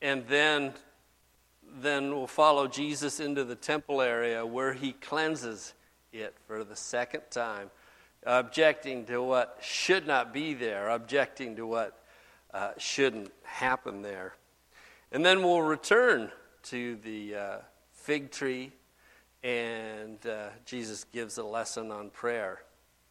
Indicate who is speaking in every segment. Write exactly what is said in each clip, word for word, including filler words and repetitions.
Speaker 1: and then, then we'll follow Jesus into the temple area where he cleanses it for the second time, objecting to what should not be there, objecting to what uh, shouldn't happen there. And then we'll return to the uh, fig tree, and uh, Jesus gives a lesson on prayer.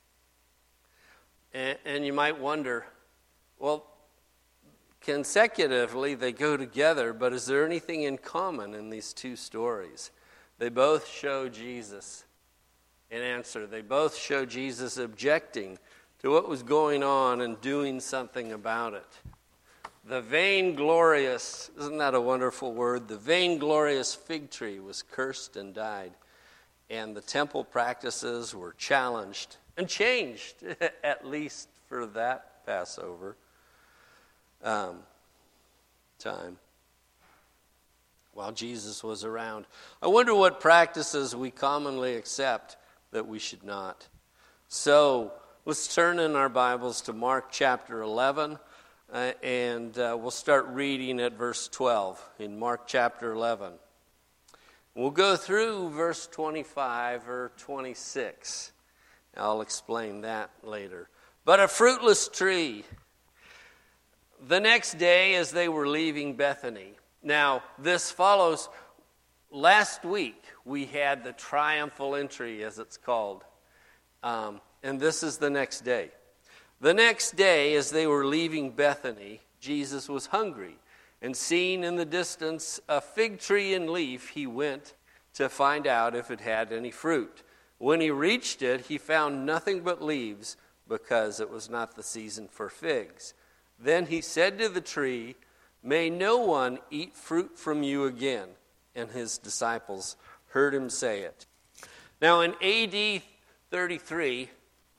Speaker 1: And, and you might wonder, well, consecutively they go together, but is there anything in common in these two stories? They both show Jesus in answer. They both show Jesus objecting to what was going on and doing something about it. The vainglorious, isn't that a wonderful word? The vainglorious fig tree was cursed and died, and the temple practices were challenged and changed, at least for that Passover um, time, while Jesus was around. I wonder what practices we commonly accept that we should not. So let's turn in our Bibles to Mark chapter eleven. Uh, and uh, we'll start reading at verse twelve in Mark chapter eleven. We'll go through verse twenty-five or twenty-six. I'll explain that later. But a fruitless tree. The next day as they were leaving Bethany. Now, this follows, last week we had the triumphal entry, as it's called. Um, and this is the next day. The next day, as they were leaving Bethany, Jesus was hungry, and seeing in the distance a fig tree in leaf, he went to find out if it had any fruit. When he reached it, he found nothing but leaves, because it was not the season for figs. Then he said to the tree, "May no one eat fruit from you again." And his disciples heard him say it. Now in A D thirty-three,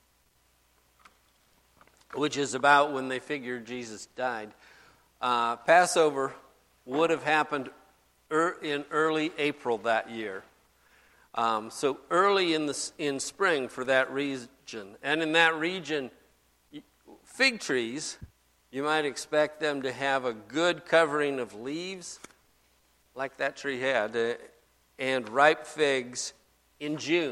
Speaker 1: which is about when they figured Jesus died, uh, Passover would have happened er, in early April that year. Um, so early in the in spring for that region. And in that region, fig trees, you might expect them to have a good covering of leaves, like that tree had, uh, and ripe figs in June.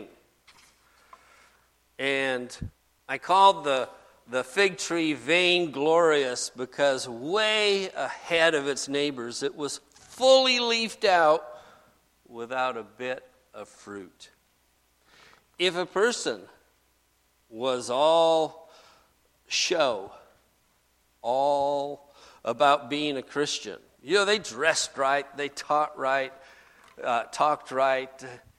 Speaker 1: And I called the The fig tree vainglorious because way ahead of its neighbors, it was fully leafed out without a bit of fruit. If a person was all show, all about being a Christian, you know, they dressed right, they taught right, uh, talked right,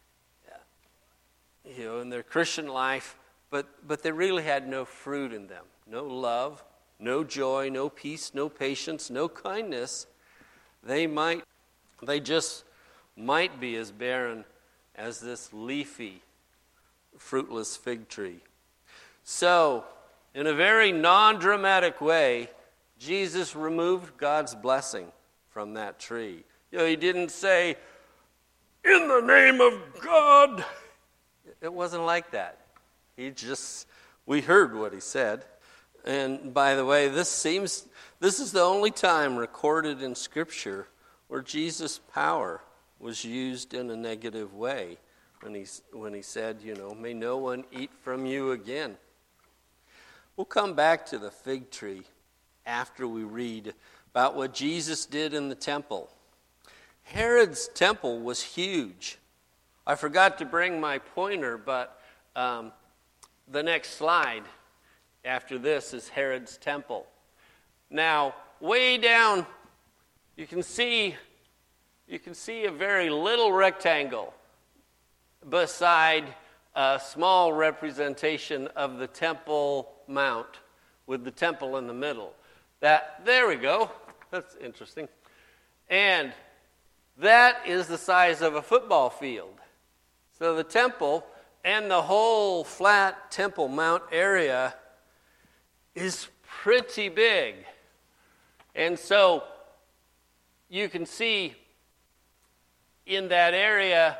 Speaker 1: you know, in their Christian life, But but they really had no fruit in them. No love, no joy, no peace, no patience, no kindness. They might, they just might be as barren as this leafy, fruitless fig tree. So, in a very non-dramatic way, Jesus removed God's blessing from that tree. You know, he didn't say, "In the name of God." It wasn't like that. He just, we heard what he said. And by the way, this seems, this is the only time recorded in Scripture where Jesus' power was used in a negative way when he, when he said, you know, "May no one eat from you again." We'll come back to the fig tree after we read about what Jesus did in the temple. Herod's temple was huge. I forgot to bring my pointer, but um, the next slide after this is Herod's temple. Now, way down, you can see you can see a very little rectangle beside a small representation of the Temple Mount with the temple in the middle. That there we go. That's interesting. And that is the size of a football field. So the temple and the whole flat Temple Mount area is pretty big. And so you can see in that area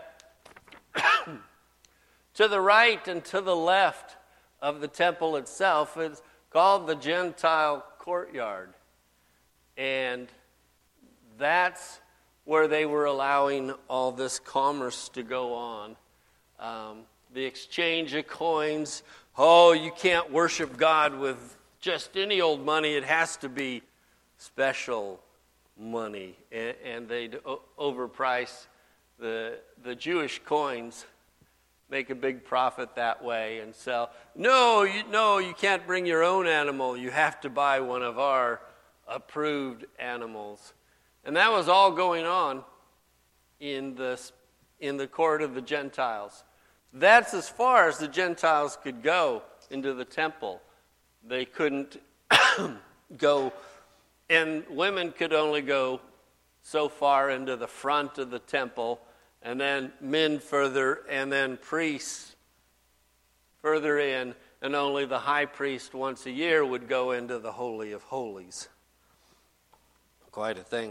Speaker 1: to the right and to the left of the temple itself is called the Gentile courtyard. And that's where they were allowing all this commerce to go on. Um, the exchange of coins. Oh, you can't worship God with just any old money. It has to be special money. And, and they'd o- overprice the the Jewish coins, make a big profit that way, and sell. No, you, no, you can't bring your own animal. You have to buy one of our approved animals. And that was all going on in the, in the court of the Gentiles. That's as far as the Gentiles could go into the temple. They couldn't go, and women could only go so far into the front of the temple, and then men further, and then priests further in, and only the high priest once a year would go into the Holy of Holies. Quite a thing.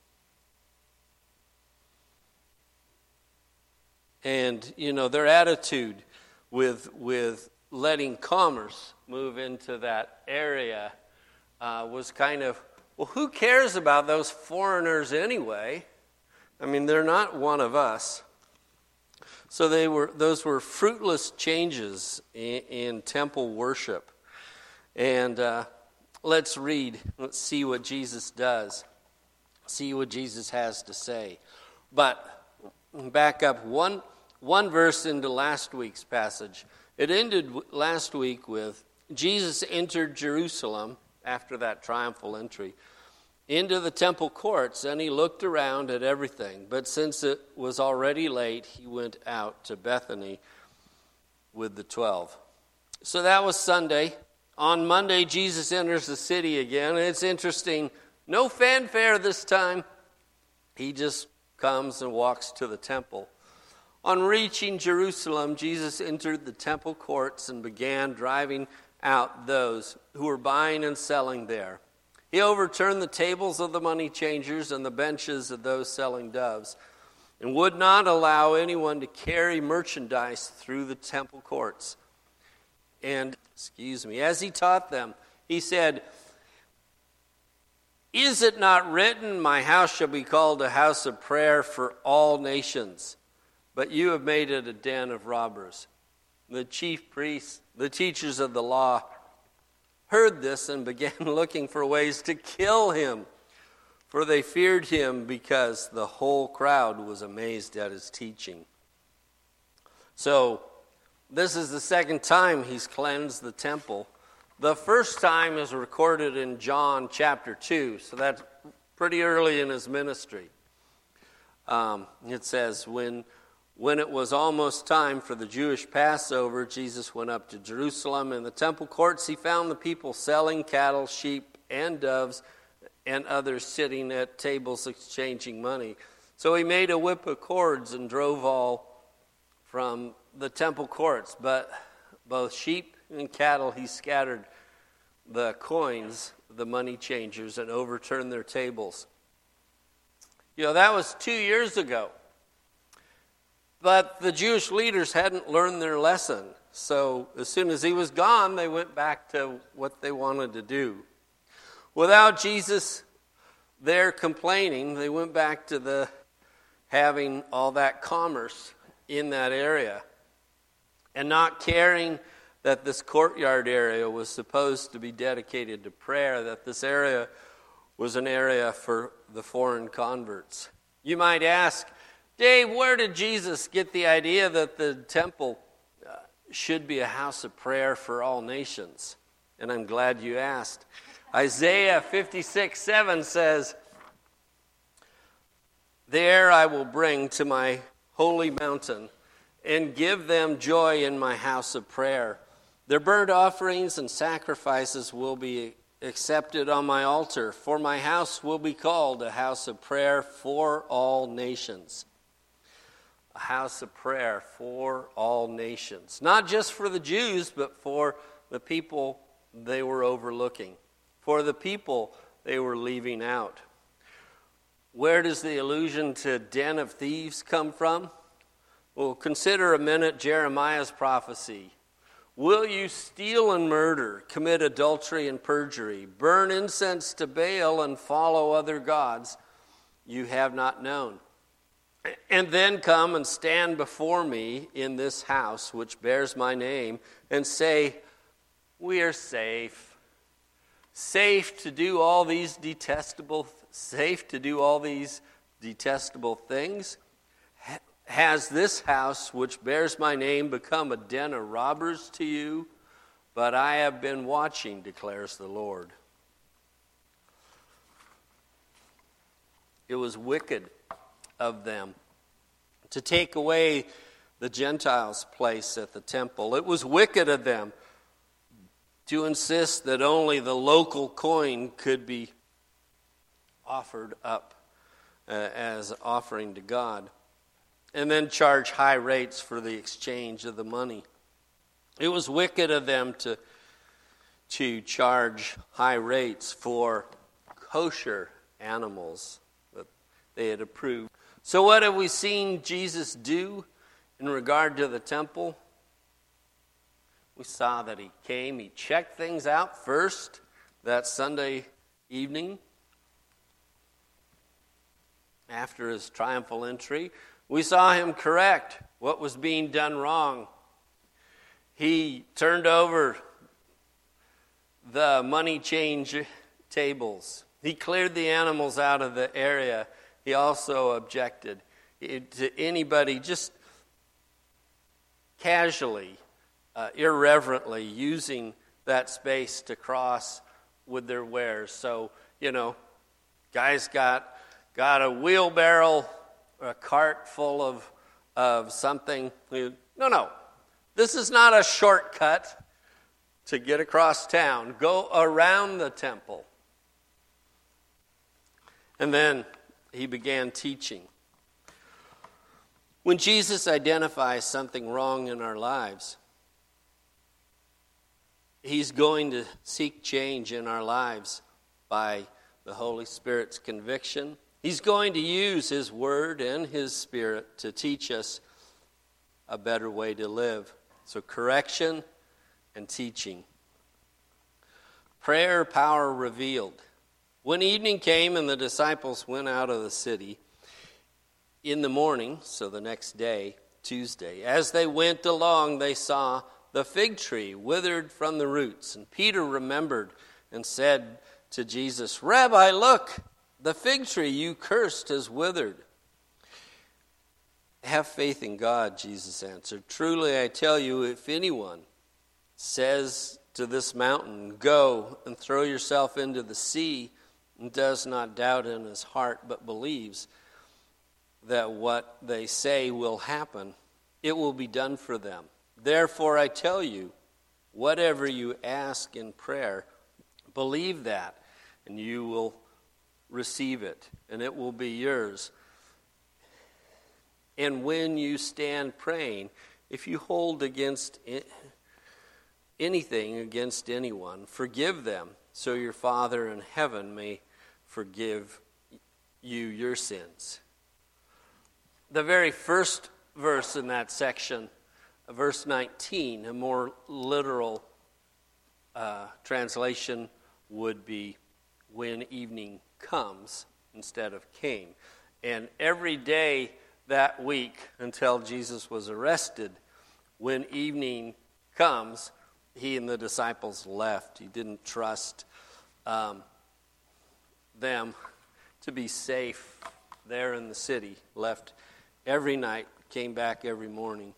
Speaker 1: And, you know, their attitude with with letting commerce move into that area uh, was kind of, well, who cares about those foreigners anyway? I mean, they're not one of us. So they were; those were fruitless changes in, in temple worship. And uh, let's read. Let's see what Jesus does. See what Jesus has to say. But back up one one verse into last week's passage. It ended last week with Jesus entered Jerusalem after that triumphal entry into the temple courts, and he looked around at everything. But since it was already late, he went out to Bethany with the twelve. So that was Sunday. On Monday, Jesus enters the city again, and it's interesting. No fanfare this time. He just comes and walks to the temple. On reaching Jerusalem, Jesus entered the temple courts and began driving out those who were buying and selling there. He overturned the tables of the money changers and the benches of those selling doves, and would not allow anyone to carry merchandise through the temple courts. And, excuse me, as he taught them, he said, "Is it not written, my house shall be called a house of prayer for all nations? But you have made it a den of robbers." The chief priests, the teachers of the law, heard this and began looking for ways to kill him, for they feared him because the whole crowd was amazed at his teaching. So, this is the second time he's cleansed the temple. The first time is recorded in John chapter two, so that's pretty early in his ministry. Um, it says, when, when it was almost time for the Jewish Passover, Jesus went up to Jerusalem. In the temple courts, he found the people selling cattle, sheep, and doves, and others sitting at tables exchanging money. So he made a whip of cords and drove all from the temple courts, but both sheep and cattle he scattered the coins, the money changers, and overturned their tables. You know, that was two years ago. But the Jewish leaders hadn't learned their lesson. So as soon as he was gone, they went back to what they wanted to do. Without Jesus there complaining, they went back to the having all that commerce in that area and not caring that this courtyard area was supposed to be dedicated to prayer, that this area was an area for the foreign converts. You might ask, Dave, where did Jesus get the idea that the temple uh, should be a house of prayer for all nations? And I'm glad you asked. Isaiah fifty-six seven says, "There I will bring to my holy mountain and give them joy in my house of prayer. Their burnt offerings and sacrifices will be accepted on my altar, for my house will be called a house of prayer for all nations." A house of prayer for all nations. Not just for the Jews, but for the people they were overlooking. For the people they were leaving out. Where does the allusion to den of thieves come from? Well, consider a minute Jeremiah's prophecy. "Will you steal and murder, commit adultery and perjury, burn incense to Baal and follow other gods? you have not known. And then come and stand before me in this house which bears my name and say, we are safe. Safe to do all these detestable, safe to do all these detestable things. Has this house which bears my name become a den of robbers to you? But I have been watching, declares the Lord. It was wicked of them to take away the Gentiles' place at the temple. It was wicked of them to insist that only the local coin could be offered up uh, as offering to God, and then charge high rates for the exchange of the money. It was wicked of them to, to charge high rates for kosher animals that they had approved. So what have we seen Jesus do in regard to the temple? We saw that he came, he checked things out first that Sunday evening after his triumphal entry. We saw him correct what was being done wrong. He turned over the money change tables. He cleared the animals out of the area. He also objected to anybody just casually, uh, irreverently using that space to cross with their wares. So, you know, guys got got a wheelbarrow, a cart full of of something. No, no. This is not a shortcut to get across town. Go around the temple. And then he began teaching. When Jesus identifies something wrong in our lives, he's going to seek change in our lives by the Holy Spirit's conviction. He's going to use his word and his spirit to teach us a better way to live. So correction and teaching. Prayer power revealed. When evening came and the disciples went out of the city in the morning, so the next day, Tuesday, as they went along, they saw the fig tree withered from the roots. And Peter remembered and said to Jesus, Rabbi, look, the fig tree you cursed has withered. Have faith in God, Jesus answered. Truly, I tell you, if anyone says to this mountain, go and throw yourself into the sea, and does not doubt in his heart, but believes that what they say will happen, it will be done for them. Therefore, I tell you, whatever you ask in prayer, believe that, and you will receive it, and it will be yours. And when you stand praying, if you hold against anything against anyone, forgive them, so your Father in heaven may forgive you your sins. The very first verse in that section, verse nineteen, a more literal uh, translation would be when evening comes instead of came. And every day that week until Jesus was arrested, when evening comes, he and the disciples left. He didn't trust um, them to be safe there in the city. Left every night, came back every morning.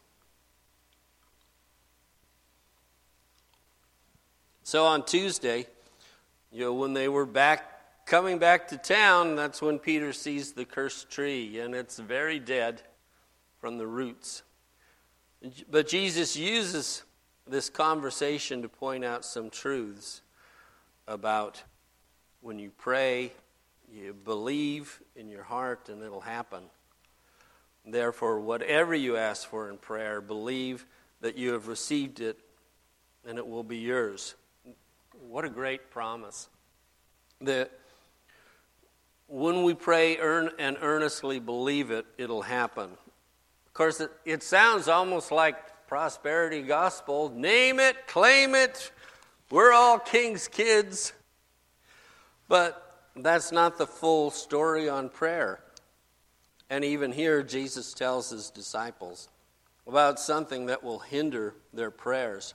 Speaker 1: So on Tuesday, you know, when they were back coming back to town, that's when Peter sees the cursed tree, and it's very dead from the roots. But Jesus uses this conversation to point out some truths about when you pray, you believe in your heart, and it'll happen. Therefore, whatever you ask for in prayer, believe that you have received it, and it will be yours. What a great promise. That when we pray earn and earnestly believe it, it'll happen. Of course, it, it sounds almost like prosperity gospel. Name it, claim it. We're all king's kids. But that's not the full story on prayer. And even here, Jesus tells his disciples about something that will hinder their prayers.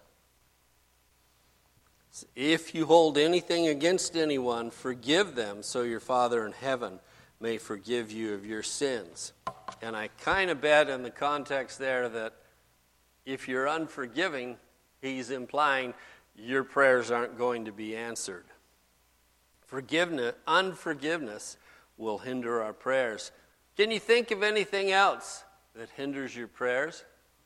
Speaker 1: If you hold anything against anyone, forgive them, so your Father in heaven may forgive you of your sins. And I kind of bet in the context there that if you're unforgiving, he's implying your prayers aren't going to be answered. Forgiveness, unforgiveness will hinder our prayers. Can you think of anything else that hinders your prayers?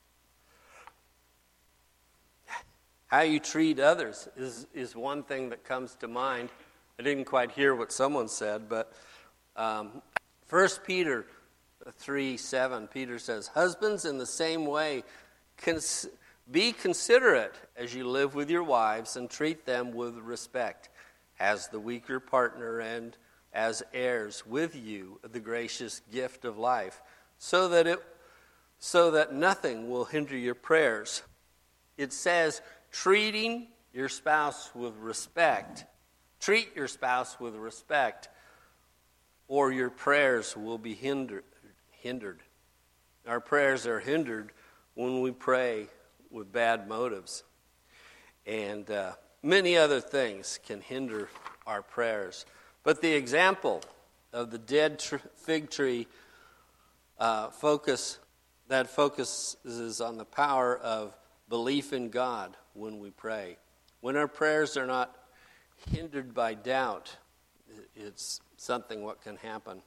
Speaker 1: How you treat others is, is one thing that comes to mind. I didn't quite hear what someone said, but um, First Peter three seven, Peter says, "Husbands, in the same way, cons- be considerate as you live with your wives and treat them with respect, as the weaker partner and as heirs with you of the gracious gift of life, so that it so that nothing will hinder your prayers." It says treating your spouse with respect. Treat your spouse with respect, or your prayers will be hindered. hindered. Our prayers are hindered when we pray with bad motives. And uh, many other things can hinder our prayers. But the example of the dead tr- fig tree uh, focus that focuses on the power of belief in God when we pray. When our prayers are not hindered by doubt, it's something what can happen.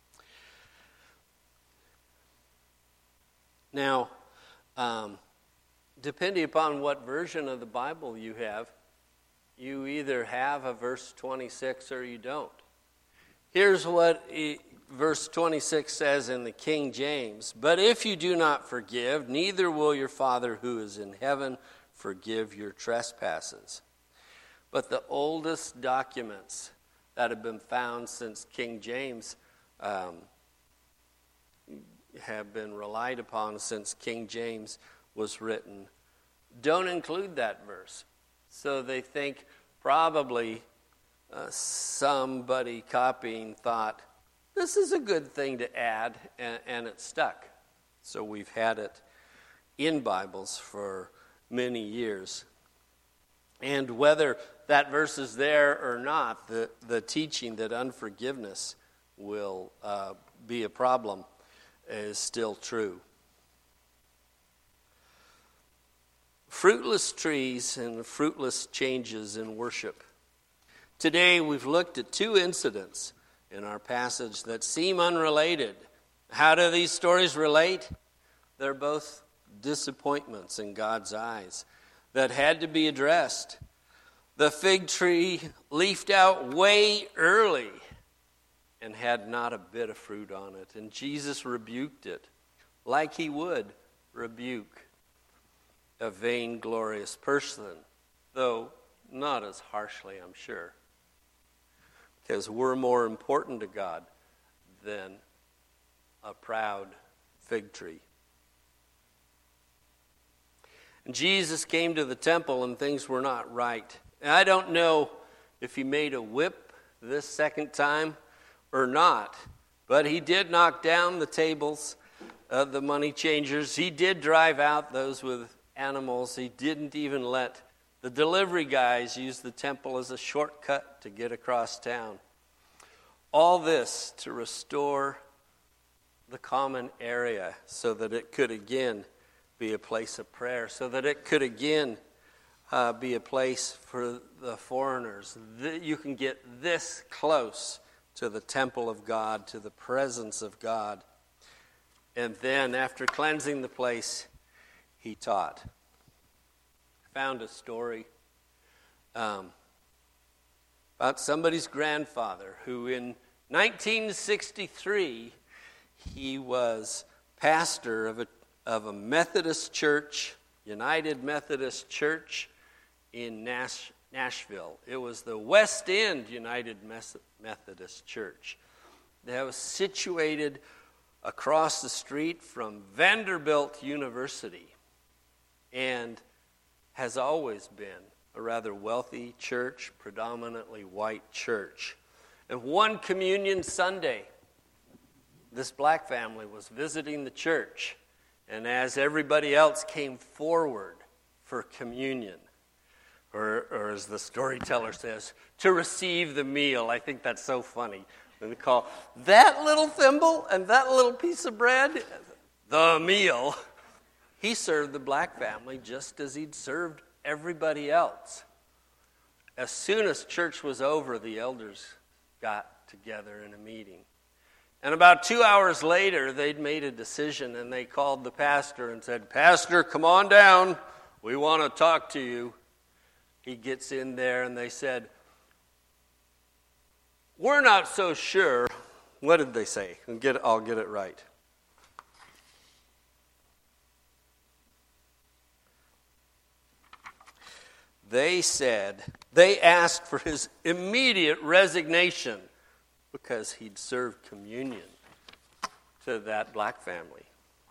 Speaker 1: Now, um, depending upon what version of the Bible you have, you either have a verse twenty-six or you don't. Here's what he, verse twenty-six says in the King James: "But if you do not forgive, neither will your Father who is in heaven forgive your trespasses." But the oldest documents that have been found since King James um, have been relied upon since King James was written don't include that verse. So they think probably uh, somebody copying thought, this is a good thing to add, and, and it stuck. So we've had it in Bibles for many years. And whether that verse is there or not, the, the teaching that unforgiveness will uh, be a problem is still true. Fruitless trees and fruitless changes in worship. Today we've looked at two incidents in our passage that seem unrelated. How do these stories relate? They're both disappointments in God's eyes that had to be addressed. The fig tree leafed out way early and had not a bit of fruit on it. And Jesus rebuked it like he would rebuke a vainglorious person, though not as harshly, I'm sure, because we're more important to God than a proud fig tree. And Jesus came to the temple and things were not right. And I don't know if he made a whip this second time or not, but he did knock down the tables of the money changers. He did drive out those with animals. He didn't even let the delivery guys use the temple as a shortcut to get across town. All this to restore the common area so that it could again be a place of prayer, so that it could again uh, be a place for the foreigners. That you can get this close to the temple of God, to the presence of God. And then after cleansing the place, he taught. I found a story um, about somebody's grandfather who in nineteen sixty-three, he was pastor of a, of a Methodist church, United Methodist Church in Nash, Nashville. It was the West End United Methodist Church. That was situated across the street from Vanderbilt University and has always been a rather wealthy church, predominantly white church. And one communion Sunday, this black family was visiting the church, and as everybody else came forward for communion, or, or as the storyteller says, to receive the meal. I think that's so funny. When they call that little thimble and that little piece of bread the meal. He served the black family just as he'd served everybody else. As soon as church was over, the elders got together in a meeting. And about two hours later, they'd made a decision, and they called the pastor and said, "Pastor, come on down. We want to talk to you." He gets in there, and they said, "We're not so sure." What did they say? I'll get it, I'll get it right. They said, they asked for his immediate resignation because he'd served communion to that black family.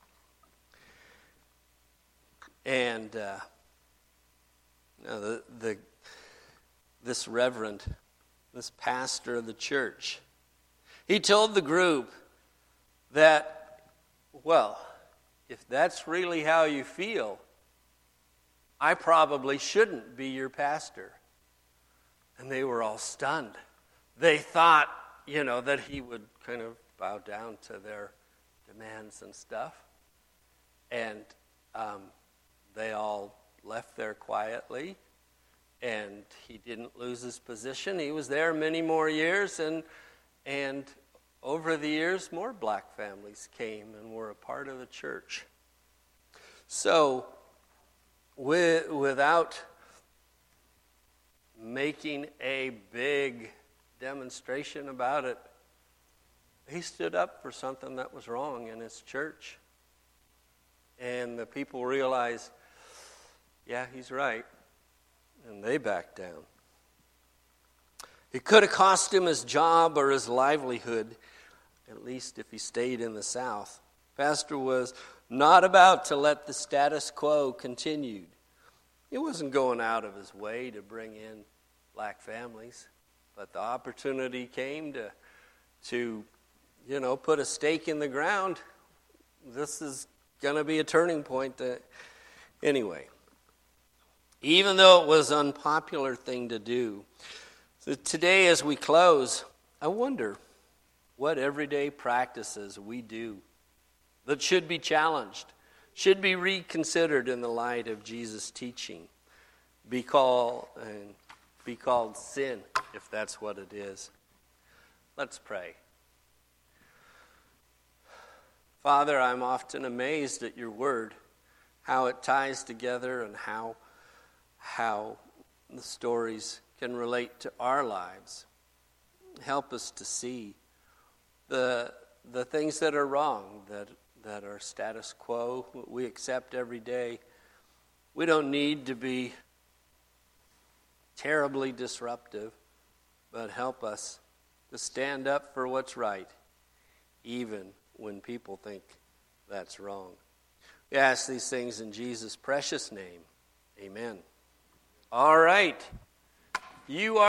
Speaker 1: And uh, the, the this reverend, this pastor of the church, he told the group that, well, if that's really how you feel, I probably shouldn't be your pastor. And they were all stunned. They thought, you know, that he would kind of bow down to their demands and stuff. And um, they all left there quietly. And he didn't lose his position. He was there many more years. And, and over the years, more black families came and were a part of the church. So, with, without making a big demonstration about it, he stood up for something that was wrong in his church. And the people realized, yeah, he's right. And they backed down. It could have cost him his job or his livelihood, at least if he stayed in the South. Pastor was not about to let the status quo continue. He wasn't going out of his way to bring in black families, but the opportunity came to, to, you know, put a stake in the ground. This is going to be a turning point. That, anyway, even though it was an unpopular thing to do, so today as we close, I wonder what everyday practices we do that should be challenged, should be reconsidered in the light of Jesus' teaching, be called and be called sin, if that's what it is. Let's pray. Father, I'm often amazed at your word, how it ties together and how how the stories can relate to our lives. Help us to see the the things that are wrong, that that are status quo, we accept every day. We don't need to be terribly disruptive, but help us to stand up for what's right, even when people think that's wrong. We ask these things in Jesus' precious name. Amen. All right. You are